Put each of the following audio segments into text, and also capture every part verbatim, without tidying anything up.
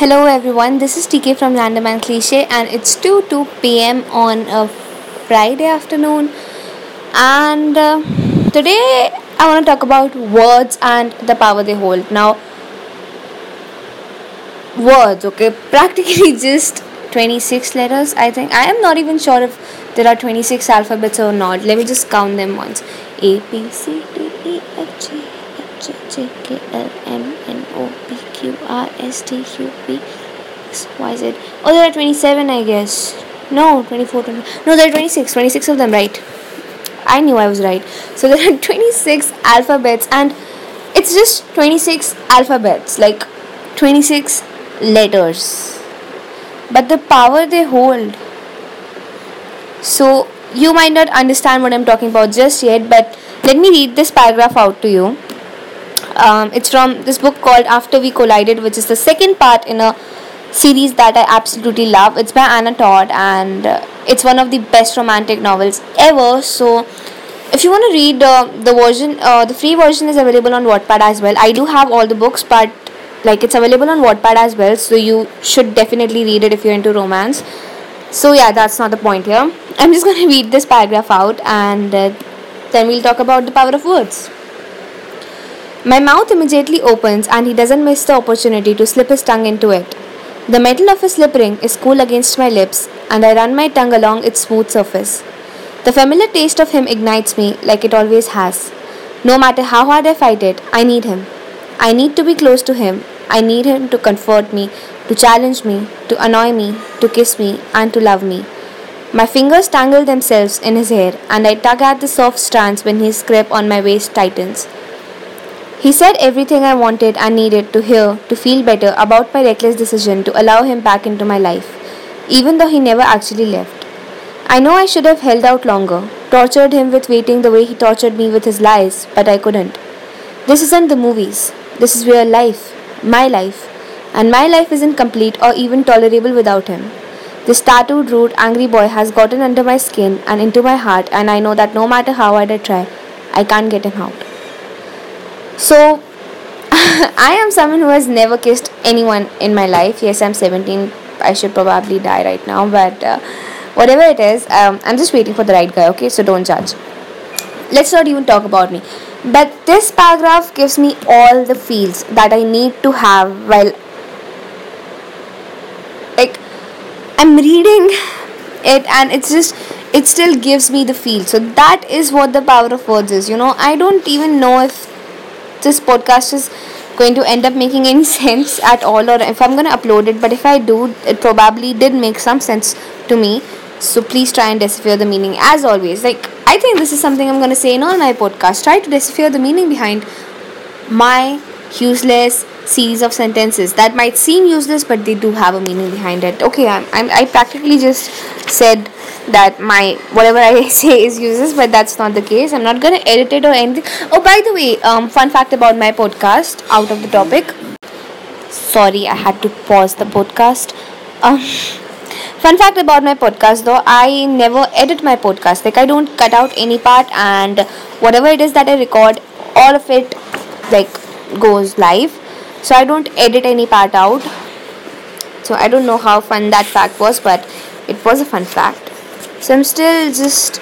Hello everyone, this is T K from Random and Cliche and it's two two p m on a Friday afternoon and uh, today I want to talk about words and the power they hold. Now, words, okay, practically just twenty-six letters, I think. I am not even sure if there are twenty-six alphabets or not. Let me just count them once. A, B, C, D, E, F, G, H, J, J, K, L, M, N, O, P, Q, R, S, T, U, V, X, Y, Z. Oh, there are twenty-seven, I guess. No, twenty-four, twenty. No, there are twenty-six. twenty-six of them, right? I knew I was right. So there are twenty-six alphabets and it's just twenty-six alphabets, like twenty-six letters. But the power they hold. So you might not understand what I'm talking about just yet, but let me read this paragraph out to you. Um, it's from this book called After We Collided, which is the second part in a series that I absolutely love. It's by Anna Todd and uh, it's one of the best romantic novels ever. So if you want to read uh, the version, uh, the free version is available on Wattpad as well. I do have all the books, but like it's available on Wattpad as well, so you should definitely read it if you're into romance. So yeah, that's not the point here. I'm just going to read this paragraph out and uh, then we'll talk about the power of words. My mouth immediately opens and he doesn't miss the opportunity to slip his tongue into it. The metal of his lip ring is cool against my lips and I run my tongue along its smooth surface. The familiar taste of him ignites me like it always has. No matter how hard I fight it, I need him. I need to be close to him. I need him to comfort me, to challenge me, to annoy me, to kiss me, and to love me. My fingers tangle themselves in his hair, and I tug at the soft strands when his grip on my waist tightens. He said everything I wanted and needed to hear to feel better about my reckless decision to allow him back into my life, even though he never actually left. I know I should have held out longer, tortured him with waiting the way he tortured me with his lies, but I couldn't. This isn't the movies. This is real life, my life, and my life isn't complete or even tolerable without him. This tattooed, rude, angry boy has gotten under my skin and into my heart, and I know that no matter how hard I try, I can't get him out. So, I am someone who has never kissed anyone in my life. Yes, I'm seventeen. I should probably die right now, but uh, whatever it is, um, I'm just waiting for the right guy, okay? So don't judge. Let's not even talk about me. But this paragraph gives me all the feels that I need to have while, like, I'm reading it and it's just, it still gives me the feel. So that is what the power of words is. You know, I don't even know if this podcast is going to end up making any sense at all or if I'm going to upload it, but if I do, it probably did make some sense to me. So please try and decipher the meaning as always. Like, I think this is something I'm going to say in all my podcasts. Try to decipher the meaning behind my useless series of sentences that might seem useless, but they do have a meaning behind it. Okay, I'm, I'm I practically just said that my whatever I say is useless, but that's not the case. I'm not going to edit it or anything. Oh, by the way, um, fun fact about my podcast, out of the topic. Sorry, I had to pause the podcast. Um. Fun fact about my podcast though, I never edit my podcast. Like I don't cut out any part and whatever it is that I record, all of it like goes live. So I don't edit any part out. So I don't know how fun that fact was, but it was a fun fact. So I'm still just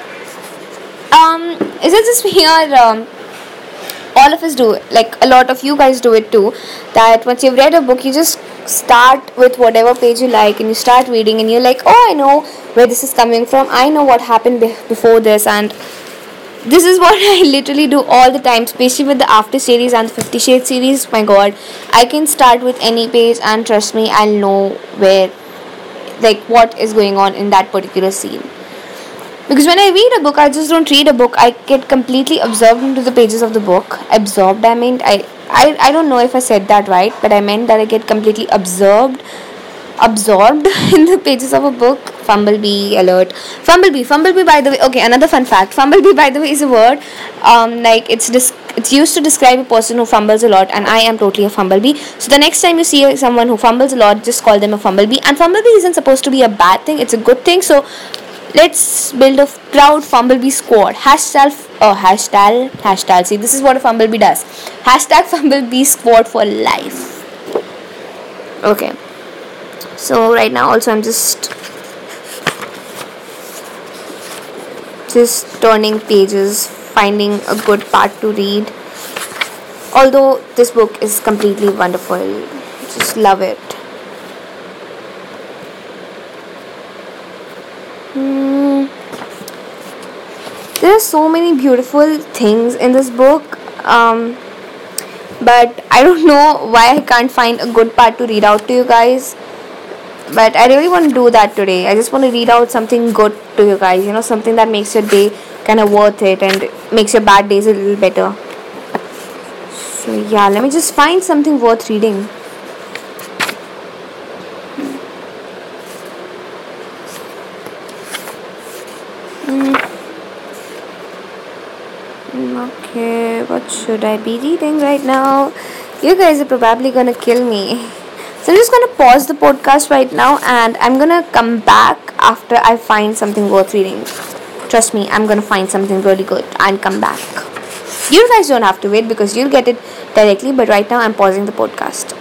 um is it just me or um all of us do it, like a lot of you guys do it too, that once you've read a book you just start with whatever page you like and you start reading and you're like, oh, I know where this is coming from, I know what happened be- before this, and this is what I literally do all the time, especially with the After series and the Fifty Shades series. My god, I can start with any page and trust me, I'll know where, like what is going on in that particular scene. Because when I read a book, I just don't read a book. I get completely absorbed into the pages of the book. Absorbed, I mean, I, I, I don't know if I said that right, but I meant that I get completely absorbed, absorbed in the pages of a book. Fumblebee, alert. Fumblebee, Fumblebee, by the way, okay, another fun fact. Fumblebee, by the way, is a word, um, like, it's dis- it's used to describe a person who fumbles a lot, and I am totally a fumblebee. So the next time you see someone who fumbles a lot, just call them a fumblebee. And fumblebee isn't supposed to be a bad thing, it's a good thing, so let's build a proud Fumblebee squad. Hashtag, oh, hashtag, hashtag. See, this is what a Fumblebee does. Hashtag Fumblebee squad for life. Okay. So right now also I'm just just turning pages, finding a good part to read. Although this book is completely wonderful, just love it. Hmm. There are so many beautiful things in this book, um, but I don't know why I can't find a good part to read out to you guys. But I really want to do that today. I just want to read out something good to you guys, you know, something that makes your day kind of worth it and makes your bad days a little better. So, yeah, let me just find something worth reading. Mm. Okay, what should I be reading right now? You guys are probably gonna kill me. So I'm just gonna pause the podcast right now and I'm gonna come back after I find something worth reading. Trust me, I'm gonna find something really good and come back. You guys don't have to wait because you'll get it directly, but right now I'm pausing the podcast.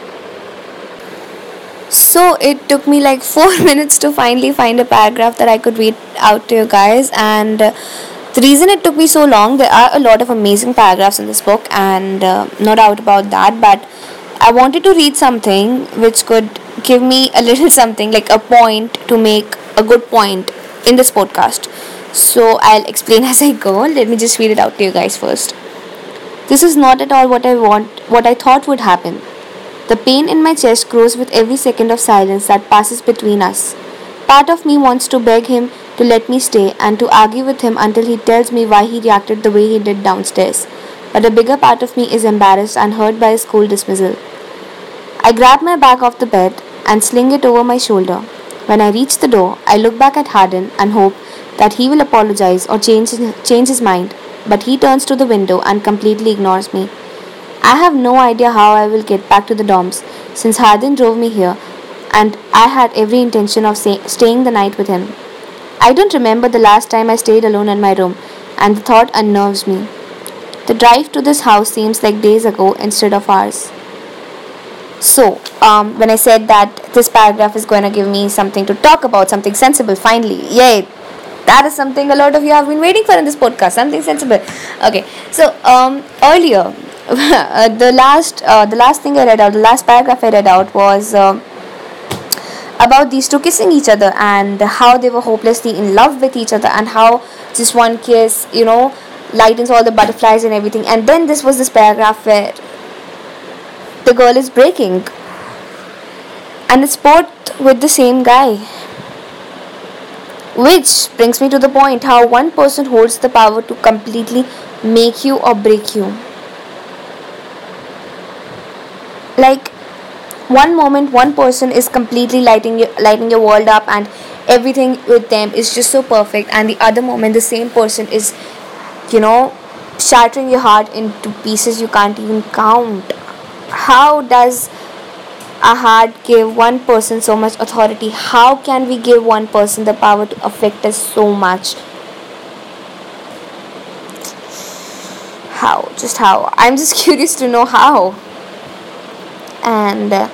So it took me like four minutes to finally find a paragraph that I could read out to you guys, and uh, the reason it took me so long, there are a lot of amazing paragraphs in this book, and uh, no doubt about that, but I wanted to read something which could give me a little something, like a point to make a good point in this podcast. So I'll explain as I go. Let me just read it out to you guys first. This is not at all what I want, what I thought would happen. The pain in my chest grows with every second of silence that passes between us. Part of me wants to beg him to let me stay and to argue with him until he tells me why he reacted the way he did downstairs. But a bigger part of me is embarrassed and hurt by his cool dismissal. I grab my bag off the bed and sling it over my shoulder. When I reach the door, I look back at Hardin and hope that he will apologize or change, change his mind, but he turns to the window and completely ignores me. I have no idea how I will get back to the dorms since Hardin drove me here and I had every intention of say, staying the night with him. I don't remember the last time I stayed alone in my room and the thought unnerves me. The drive to this house seems like days ago instead of hours. So, um, when I said that this paragraph is going to give me something to talk about, something sensible, finally, yay! That is something a lot of you have been waiting for in this podcast, something sensible. Okay, so um, earlier, uh, the last, uh, the last thing I read out, the last paragraph I read out was uh, about these two kissing each other and how they were hopelessly in love with each other and how just one kiss, you know, lightens all the butterflies and everything. And then this was this paragraph where the girl is breaking, and it's both with the same guy. Which brings me to the point how one person holds the power to completely make you or break you. Like one moment one person is completely lighting your, lighting your world up and everything with them is just so perfect, and the other moment the same person is, you know, shattering your heart into pieces you can't even count. How does a heart give one person so much authority? How can we give one person the power to affect us so much? How? Just how? I'm just curious to know how. And uh,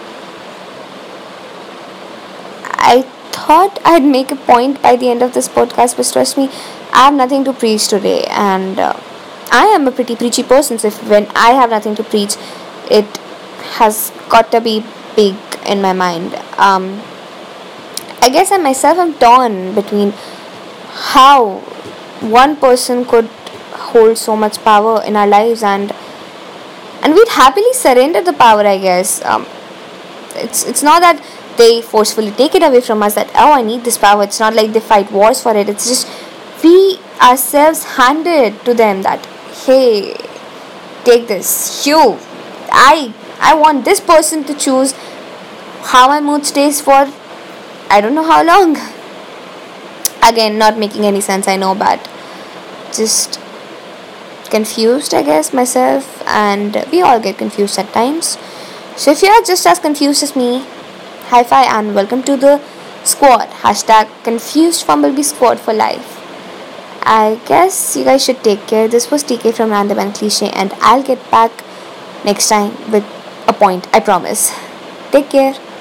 I thought I'd make a point by the end of this podcast, but trust me, I have nothing to preach today, and uh, I am a pretty preachy person. So if when I have nothing to preach, it has got to be big in my mind. Um, I guess I myself am torn between how one person could hold so much power in our lives, and and we'd happily surrender the power. I guess um, it's it's not that they forcefully take it away from us, that oh I need this power. It's not like they fight wars for it. It's just we ourselves hand it to them that hey, take this. You, I I want this person to choose how my mood stays for I don't know how long. Again, not making any sense, I know, but just confused, I guess, myself, and we all get confused at times. So if you're just as confused as me, hi fi and welcome to the squad. Hashtag confused Fumblebee squad for life. I guess you guys should take care. This was T K from Random and Cliche, and I'll get back next time with a point, I promise. Take care.